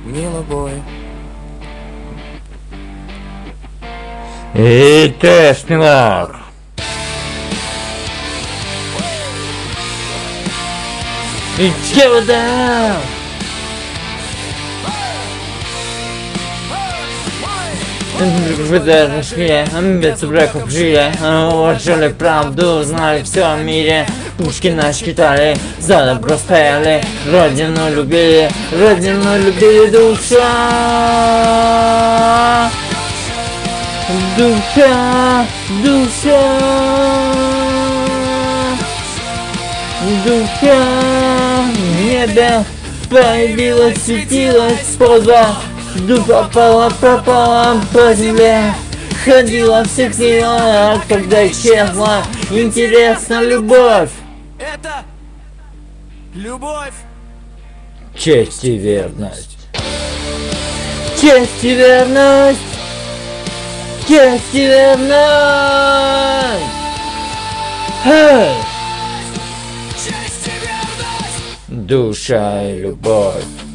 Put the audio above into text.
милобой. И Теснер. И Чевода. Выдержки, без бреков жили, уважали правду, знали все о мире. Пушкина считали, за добро стояли, родину любили душа. Душа, душа, душа, в небе появилась, светилась поза. Душа пропала по земле, ходила всех силах, когда исчезла интересна любовь. Это любовь. Честь и верность. Честь и верность. Честь и верность. Эй! Честь и верность. Душа и любовь.